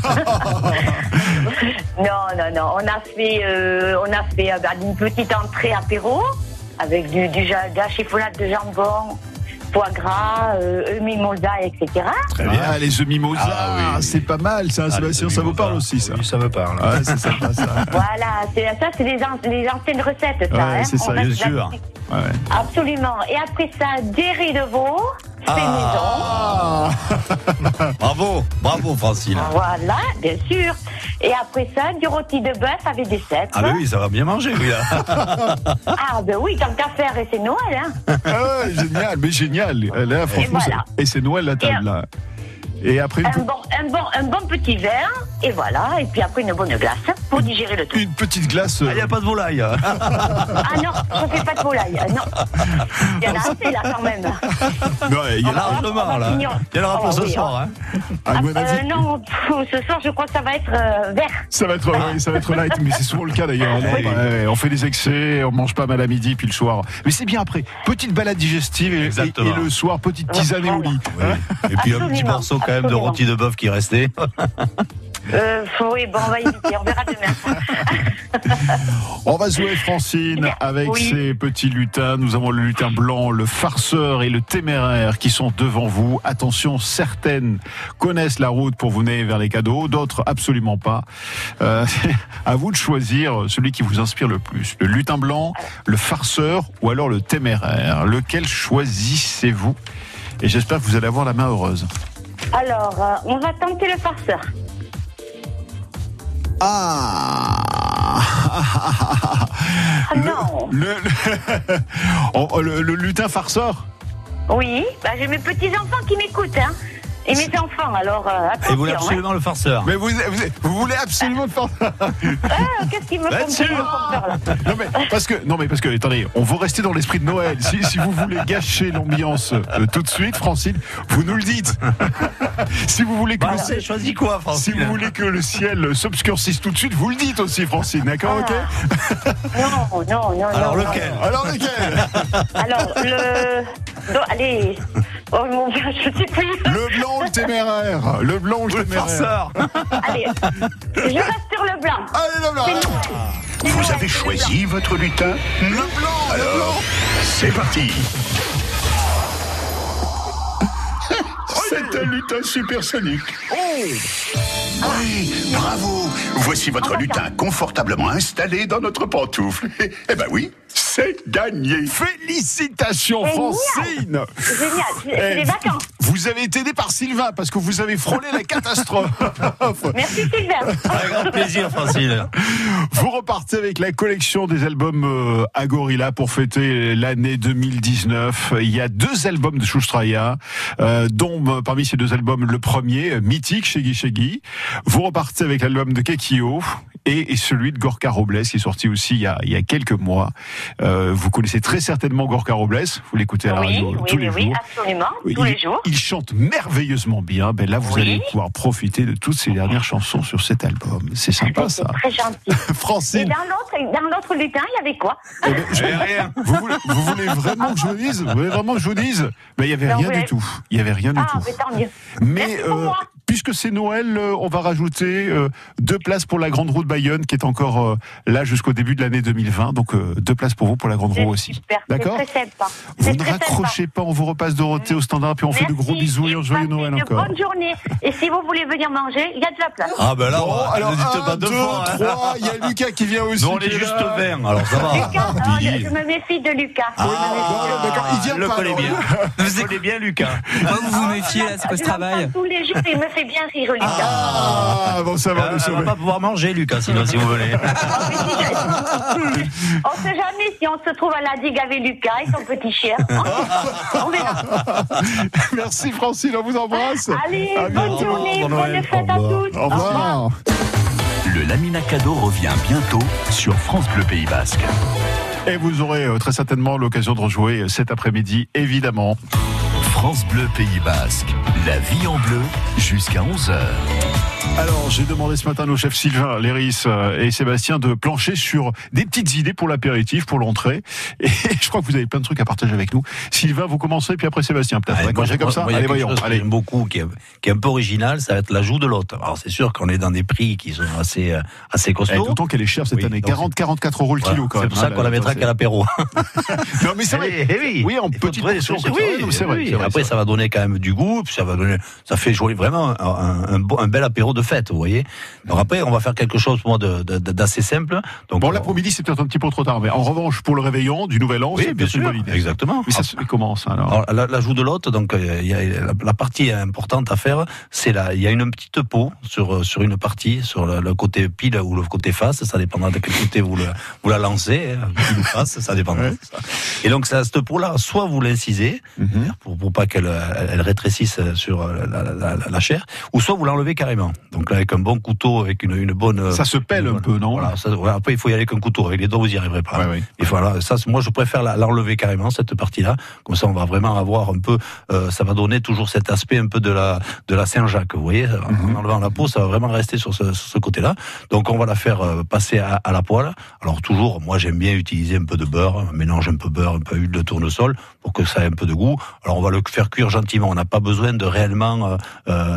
non, non, non. On a fait, euh, on a fait euh, une petite entrée apéro avec du, du ja- de la chiffonade de jambon, foie gras, euh, mimosa, et cetera.
Très bien. Ah, les œufs mimosa,
Ah, oui.
c'est pas mal, ça,
Ah,
Sébastien,
les
ça vous
mimosa.
parle aussi, ça.
Oui, ça me parle.
Ouais, c'est sympa, ça.
Voilà, c'est, ça, c'est les, an- les anciennes recettes, ça.
Ouais,
hein.
c'est ça,
On reste
bien sûr.
là-dessus.
Ouais.
Absolument. Et après ça, des riz de veau, fait maison.
Ah.
Bravo, bravo Francine.
Voilà, bien sûr. Et après ça, du rôti de bœuf avec des cèpes.
Ah, mais oui, ça va bien manger, oui. Là.
Ah, ben oui, tant qu'à faire, et c'est Noël, hein.
Ah ouais, génial, mais génial. Là, franchement,
voilà.
c'est- et c'est Noël la table, là. Et après, une,
Un
pe-
bon, un, bon, un bon petit verre, et voilà. Et puis après, une bonne glace pour digérer le tout.
une petite glace.
Ah, il n'y a pas de volaille.
Ah non, je fais pas de volaille. Non. Il y en a assez, là, quand même.
Non, il y a
On va-
Largement,
on va
là.
finir.
Il y en aura pour
Oh,
ce
oui,
soir.
oh.
Hein.
à mon
Euh,
avis,
non, pff, ce soir, je crois que ça va être euh, vert.
ça va être, oui, ça va être light, mais c'est souvent le cas d'ailleurs. Non, bah, ouais, on fait des excès, on mange pas mal à midi, puis le soir. Mais c'est bien après. Petite balade digestive et, et,
Exactement.
et le soir, petite tisane au lit.
Oui. Et puis un petit
Absolument,
morceau quand même de
absolument.
rôti de bœuf qui restait.
Euh, oui, bon, on va éviter, on verra demain.
On va jouer, Francine, avec
Oui.
ces petits lutins. Nous avons le lutin blanc, le farceur et le téméraire qui sont devant vous. Attention, certaines connaissent la route pour vous mener vers les cadeaux, d'autres absolument pas. Euh, à vous de choisir celui qui vous inspire le plus. Le lutin blanc, le farceur ou alors le téméraire. Lequel choisissez-vous? Et j'espère que vous allez avoir la main heureuse.
Alors, euh, on va tenter le farceur.
Ah,
Ah non.
le, le, oh, le- le lutin farceur.
Oui, bah, j'ai mes petits-enfants qui m'écoutent, hein. Et mes enfants, alors, euh, attention.
Et vous voulez
hein.
absolument le farceur.
Mais vous, vous, vous voulez absolument le farceur.
Ah, qu'est-ce qu'ils me
Bien
font
sûr.
dire, le farceur, là?
Non mais parce que non mais parce que attendez, on veut rester dans l'esprit de Noël. Si, si vous voulez gâcher l'ambiance euh, tout de suite, Francine, vous nous le dites. Si vous voulez que
Bah,
le
c'est
ciel,
choisi quoi,
si
Francine?
vous voulez que le ciel s'obscurcisse tout de suite, vous le dites aussi, Francine. D'accord, ok.
Non, non, non,
Alors
non.
lequel?
Alors lequel?
Alors, le... Non, allez... Oh mon Dieu, je sais plus.
Le blanc ou le téméraire? Le blanc ou le,
Le
téméraire?
farceur.
Allez, je reste sur le blanc.
Allez, le blanc.
C'est
Vous
Noël,
avez
c'est le
choisi votre lutin?
Le blanc, le blanc.
Alors, c'est parti.
C'est un lutin supersonique. Oh.
Oui, bravo. Voici votre
Ah,
lutin confortablement installé dans notre pantoufle. Eh eh ben oui, c'est gagné.
Félicitations,
Génial.
Francine.
blanc. Génial, c'est c'est
Eh,
les vacances.
Vous avez été aidé par Sylvain parce que vous avez frôlé la catastrophe.
Merci Sylvain.
Avec grand plaisir, Francine.
Vous repartez avec la collection des albums euh, à Gorilla pour fêter l'année deux mille dix-neuf. Il y a deux albums de Choustraya, euh, dont euh, parmi ces deux albums, le premier, euh, mythique, Shaggy Shaggy. Vous repartez avec l'album de Kekio et, et celui de Gorka Robles qui est sorti aussi il y a, il y a quelques mois. Euh, vous connaissez très certainement Gorka Robles, vous l'écoutez à la
Oui,
radio
oui,
tous
oui,
les
oui,
jours.
absolument, tous
il,
les jours.
il chante merveilleusement bien. Ben là, vous
Oui.
allez pouvoir profiter de toutes ces dernières chansons sur cet album. C'est sympa,
C'est
ça.
très gentil. Et
Francine,
dans l'autre, dans l'autre lutin, il y avait quoi?
eh ben, je-
J'avais rien.
vous, voulez, vous voulez vraiment que je vous dise Vous voulez vraiment que je vous dise Ben, il y avait
Non,
rien
ouais.
du tout. Il y avait rien du
Ah,
tout.
mais tant mieux.
Mais
Merci pour moi.
puisque c'est Noël, euh, on va rajouter euh, deux places pour la Grande Roue de Bayonne qui est encore euh, là jusqu'au début de l'année deux mille vingt. Donc euh, deux places pour vous pour la Grande
C'est
Roue aussi.
super,
D'accord.
c'est très sympa.
Vous
C'est
ne
très
raccrochez pas, on vous repasse Dorothée au standard, puis on fait de
Merci.
gros bisous et un joyeux
passez
Noël
une
encore.
bonne journée. Et si vous voulez venir manger, il y a de la place.
Ah ben là,
Bon,
on va-
alors
ne dites
un,
pas deux
deux,
fois. hein.
trois, il y a Lucas qui vient aussi.
Nous, on
qui
est juste
là.
vingt, alors ça va.
Lucas, oh,
Oui.
je, je me méfie de Lucas.
Ah,
Je me méfie de Lucas.
d'accord, il vient
je le
pas,
connais
alors.
bien. Vous connaissez bien Lucas.
Pourquoi vous vous méfiez là, c'est quoi ce
Je l'entends
travail?
tous les jours, il me fait bien rire, Lucas.
Ah, bon, ça va,
Euh,
le
on
sauver.
va pas pouvoir manger, Lucas, sinon, si vous voulez.
On sait jamais si on se trouve à la digue avec Lucas et son petit chien. On verra.
Merci Francine, on vous embrasse.
Allez,
À
bonne
bientôt.
journée,
Bon
bonne
Noël.
fête à tous.
Au revoir.
Le Lamina Cadeau revient bientôt sur France Bleu Pays Basque.
Et vous aurez euh, très certainement l'occasion de rejouer euh, cet après-midi, évidemment.
France Bleu Pays Basque. La vie en bleu jusqu'à onze heures.
Alors, j'ai demandé ce matin à nos chefs Sylvain, Léris et Sébastien de plancher sur des petites idées pour l'apéritif, pour l'entrée. Et je crois que vous avez plein de trucs à partager avec nous. Sylvain, vous commencez, puis après Sébastien, peut-être.
Allez,
On va commencer comme ça.
Moi,
Allez, voyons.
Allez. J'aime beaucoup, qui est, qui est un peu original, ça va être l'ajout de l'hôte. Alors, c'est sûr qu'on est dans des prix qui sont assez, assez costauds.
Et d'autant qu'elle est chère cette
oui,
année. quarante, quarante-quatre euros le
voilà,
kilo, quand
c'est
même.
C'est pour ça
hein,
qu'on la mettra
c'est...
qu'à l'apéro.
Non, mais c'est vrai.
Eh oui,
oui, en petite portion.
C'est vrai,
c'est vrai.
Oui. Après, ça va donner quand même du goût, puis ça va donner, ça fait jouer vraiment un, un, un, un bel apéro de fête, vous voyez. Donc après, on va faire quelque chose pour moi de, de, d'assez simple. Donc,
bon, l'après-midi, c'est peut-être un petit peu trop tard, mais en revanche, pour le réveillon du Nouvel An,
oui,
c'est
bien sûr,
une bonne idée.
Exactement.
Mais ça se commence alors.
alors l'ajout de l'hôte, donc il y a la, la partie importante à faire, c'est là, il y a une petite peau sur sur une partie, sur le, le côté pile ou le côté face, ça dépendra de quel côté vous le, vous la lancez, hein, pile ou face, ça dépendra. Ouais. Ça. Et donc ça, cette peau-là, soit vous l'incisez mm-hmm. pour pour pas qu'elle elle rétrécisse sur la, la, la, la chair, ou soit vous l'enlevez carrément. Donc là, avec un bon couteau, avec une, une bonne.
Ça se pèle
une,
un peu, non?
Voilà, ça, ouais, après, il faut y aller avec un couteau. Avec les doigts, vous y arriverez pas.
Ouais, ouais.
Et voilà, ça, moi, je préfère la, l'enlever carrément, cette partie-là. Comme ça, on va vraiment avoir un peu, euh, ça va donner toujours cet aspect un peu de la, de la Saint-Jacques. Vous voyez, mm-hmm. en enlevant la peau, ça va vraiment rester sur ce, sur ce côté-là. Donc, on va la faire euh, passer à, à la poêle. Alors, toujours, moi, j'aime bien utiliser un peu de beurre, un mélange un peu beurre, un peu huile de tournesol, pour que ça ait un peu de goût. Alors, on va le faire cuire gentiment. On n'a pas besoin de réellement, euh,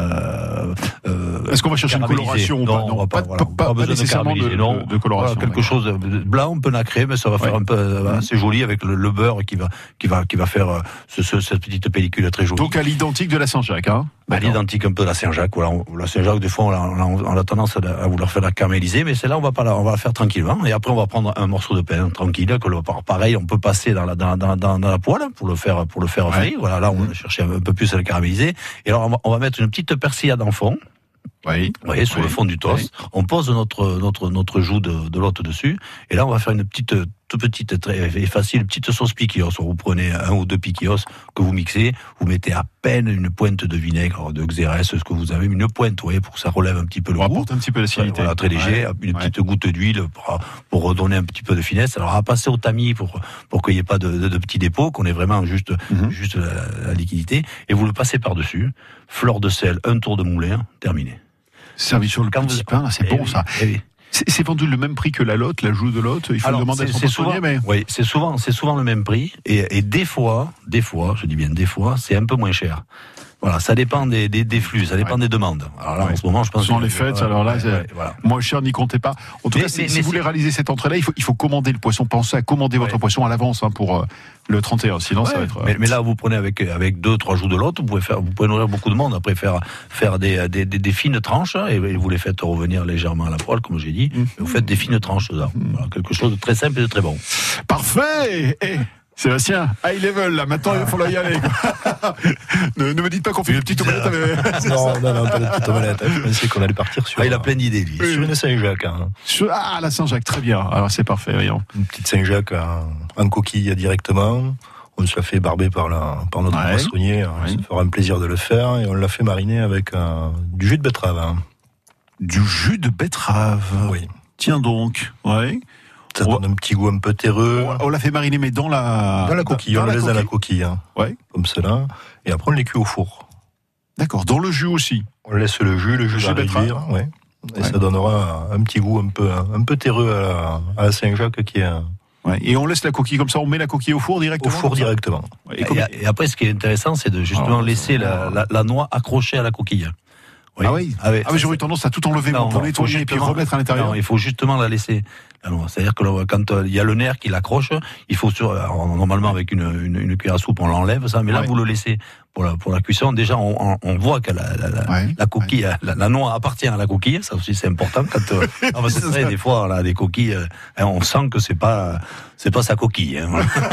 euh,
Est-ce qu'on va chercher une coloration?
Non, on va pas,
pas,
voilà,
pas,
pas besoin de carameliser,
de,
non.
de coloration.
Voilà, quelque chose de blanc, un peu nacré, mais ça va faire ouais. un peu euh, assez joli avec le, le beurre qui va, qui va, qui va faire euh, ce, ce, cette petite pellicule très jolie.
Donc à l'identique de la Saint-Jacques, hein?
À l'identique un peu de la Saint-Jacques. Voilà, on, la Saint-Jacques, des fois, on a, on a, on a tendance à, à vouloir faire la caraméliser, mais celle-là, on va pas la, on va la faire tranquillement. Et après, on va prendre un morceau de pain tranquille, que le, pareil, on peut passer dans la, dans, dans, dans, dans la poêle pour le faire, pour le faire ouais. frire. Voilà, là, on va chercher un peu plus à le caraméliser. Et alors, on va, on va mettre une petite persillade en fond.
Oui.
Vous voyez, sur oui. le fond du toast, oui. on pose notre notre notre joue de, de l'hôte dessus, et là on va faire une petite toute petite très facile petite sauce piquillos. Vous prenez un ou deux piquillos que vous mixez, vous mettez à peine une pointe de vinaigre, de xérès, ce que vous avez, une pointe, vous voyez, pour que ça relève un petit peu le
on
goût.
Apporte un petit peu d'acidité.
Voilà, très léger, ouais. une petite ouais. goutte d'huile pour pour redonner un petit peu de finesse. Alors à passer au tamis pour pour qu'il n'y ait pas de, de, de petits dépôts, qu'on ait vraiment juste mm-hmm. juste la, la liquidité, et vous le passez par dessus. Fleur de sel, un tour de moulin, terminé.
Servi sur le
Quand
petit
vous...
pain, là, c'est
eh
bon
oui,
ça.
Eh oui.
c'est, c'est vendu le même prix que la lotte, la joue de lotte. Il faut Alors, le demander
c'est,
à son
c'est souvent,
mais
oui, c'est souvent, c'est souvent le même prix. Et, et des fois, des fois, je dis bien des fois, c'est un peu moins cher. Voilà, ça dépend des, des, des flux, ça dépend ouais. des demandes. Alors là, ouais. en ce moment, je pense.
Ce sont les fêtes, euh, alors là, ouais, ouais, voilà. moins cher, n'y comptez pas. En tout mais, cas, mais, si mais vous voulez réaliser cette entrée-là, il faut, il faut commander le poisson. Pensez à commander ouais. votre poisson à l'avance hein, pour euh, le trente et un. Sinon, ouais. ça va être. Euh...
Mais, mais là, vous prenez avec avec deux, trois joues de l'autre, vous pouvez faire, vous pouvez nourrir beaucoup de monde. Après, faire faire des des, des, des fines tranches et, et vous les faites revenir légèrement à la poêle, comme j'ai dit. Mmh. Vous faites des fines tranches là. Mmh. Voilà, quelque chose de très simple et de très bon.
Parfait. Et... Sébastien, high level, là, maintenant il va falloir y aller. ne, ne me dites pas qu'on fait une petite omelette avec...
Non, non, non, pas de petite omelette. Je pensais qu'on allait partir sur...
Ah, il a plein d'idées, lui.
Sur une Saint-Jacques. Hein.
Sur... Ah, la Saint-Jacques, très bien. Alors c'est parfait, voyons.
Une petite Saint-Jacques en, en coquille directement. On se l'a fait barber par, la, par notre ouais. poissonnier. Ouais. Ça fera un plaisir de le faire. Et on l'a fait mariner avec un, du jus de betterave. Hein.
Du jus de betterave.
Oui.
Tiens donc, ouais.
Ça donne un petit goût un peu terreux.
On, on l'a fait mariner, mais dans la...
Dans la coquille, dans, on le laisse dans la coquille. Hein,
ouais.
Comme cela. Et après, on les cuit au four.
D'accord, dans le jus aussi.
On laisse le jus, le jus va réduire. Ouais. Et ouais. ça donnera un, un petit goût un peu, un peu terreux à la, à la Saint-Jacques qui est...
Ouais. Et on laisse la coquille comme ça, on met la coquille au four directement.
Au four directement.
Et, et, et après, ce qui est intéressant, c'est de justement ah, laisser la, la, la noix accrochée à la coquille.
Oui. Ah oui, ah oui, ah oui j'aurais tendance à tout enlever non, pour nettoyer et puis remettre à l'intérieur.
Non, il faut justement la laisser. Alors, c'est-à-dire que le, quand euh, il y a le nerf qui l'accroche, il faut sur, alors, normalement avec une, une, une cuillère à soupe on l'enlève ça, mais là ouais. vous le laissez pour la, pour la cuisson. Déjà on, on, on voit que la, la, la, ouais. la coquille, ouais. la, la noix appartient à la coquille. Ça aussi c'est important. Quand euh, non, mais c'est vrai, des fois là des coquilles, euh, on sent que c'est pas c'est pas sa coquille. Hein.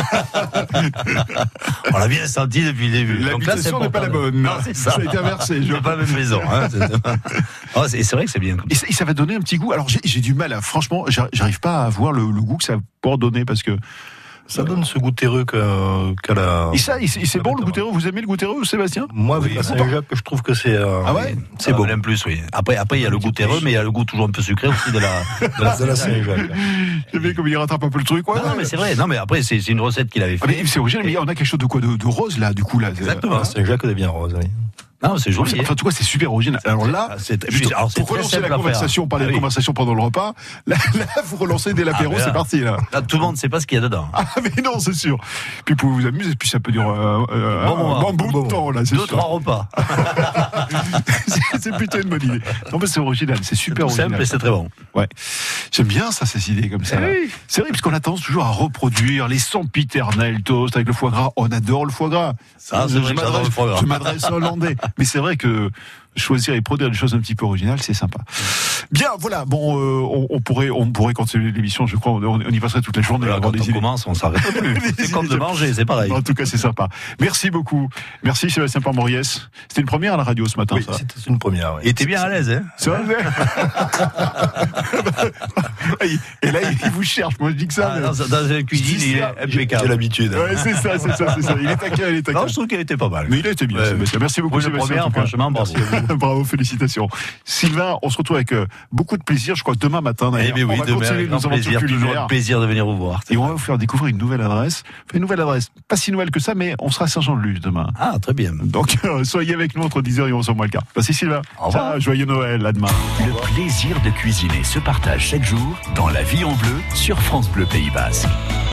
On l'a bien senti depuis le début.
L'habitation n'est pas la bonne. Non, c'est ça. Ça a été inversé.
Je... C'est pas la même maison. Hein. Oh, c'est, c'est vrai que c'est bien. Comme
ça. Et, ça, et ça va donner un petit goût. Alors j'ai, j'ai du mal. À, franchement, j'arrive pas à voir le, le goût que ça peut donner parce que
ça donne ce goût terreux qu'a, qu'a la.
Et ça, et c'est, c'est bon le goût terreux. Vous aimez le goût terreux, Sébastien?
Moi, avec oui, la Saint-Jacques, je trouve que c'est. Euh,
ah ouais,
c'est bon. Même plus, oui. Après, après, il y a le goût terreux, mais il y a le goût toujours un peu sucré aussi de la de la,
de la Saint-Jacques.
J'aime bien comme il rattrape un peu le truc, quoi.
Non, non, mais c'est vrai. Non, mais après, c'est, c'est une recette qu'il avait fait.
Ah, mais c'est original. Mais on a quelque chose de quoi, de, de rose là, du coup là.
Exactement.
La Saint-Jacques est bien rose, oui.
Non, c'est joli.
Enfin, en tout cas, c'est super original. Alors là,
Ah, c'est-
juste,
alors, c'est
pour
très
relancer
simple
la
à
conversation,
faire.
parler
Ah
de
oui.
conversation pendant le repas, là, là vous relancez dès l'apéro,
Ah, mais là-
c'est parti, là.
Là, tout le monde ne sait pas ce qu'il y a dedans.
Ah, mais non, c'est sûr. Puis vous pouvez vous amuser, puis ça peut durer euh, euh,
Bon
un
moment,
bon bout
bon
de temps, là, c'est
Deux,
sûr.
trois repas.
c'est, c'est plutôt une bonne idée. Non, mais c'est original, c'est super
Tout
original.
simple et c'est très bon.
Ouais. J'aime bien ça, ces idées comme ça.
Eh oui.
C'est vrai, parce qu'on a tendance toujours à reproduire les sempiternels toast avec le foie gras. On adore le foie gras.
Ça, c'est
je,
vrai que j'adore
m'adresse,
le foie gras.
je m'adresse aux Hollandais. Mais c'est vrai que choisir et produire des choses un petit peu originales, c'est sympa. Bien, voilà. Bon, euh, on, on pourrait, on pourrait continuer l'émission. Je crois, on, on y passerait toute la journée.
Là,
avant
quand
des
on
idées.
commence, on s'arrête plus. C'est comme de manger, c'est pareil.
En tout cas, c'est sympa. Merci beaucoup. Merci Sébastien Parmoriès. C'était une première à la radio ce matin.
Oui,
ça.
c'était une première. Oui.
Il était bien à l'aise, hein.
C'est vrai. Et là, il vous cherche. Moi, je dis que ça.
Ah,
mais-
dans, dans la cuisine, il est
J'ai
impeccable.
l'habitude.
Ouais, c'est ça, c'est ça, c'est ça. Il est taquin, il est taquin.
Non, je trouve qu'elle était pas mal.
Mais il a été bien,
Ouais,
Sébastien. Merci beaucoup,
Pour une
Sébastien.
première,
en tout cas.
franchement, bravo.
Bravo, félicitations. Sylvain, on se retrouve avec euh, beaucoup de plaisir. Je crois que demain matin,
Eh
d'ailleurs,
bien oui,
on va
demain,
continuer
avec
nos
grand
aventures
plaisir, toujours
culinaires.
un plaisir de venir vous voir.
Et on va vous faire découvrir une nouvelle adresse. Enfin, une nouvelle adresse. Pas si nouvelle que ça, mais on sera à Saint-Jean-de-Luz demain.
Ah, très bien.
Donc, euh, soyez avec nous entre dix heures et onze heures moins le quart. Merci Sylvain.
Au revoir.
Ciao, joyeux Noël, à demain.
Le plaisir de cuisiner se partage chaque jour dans La Vie en Bleu sur France Bleu Pays Basque.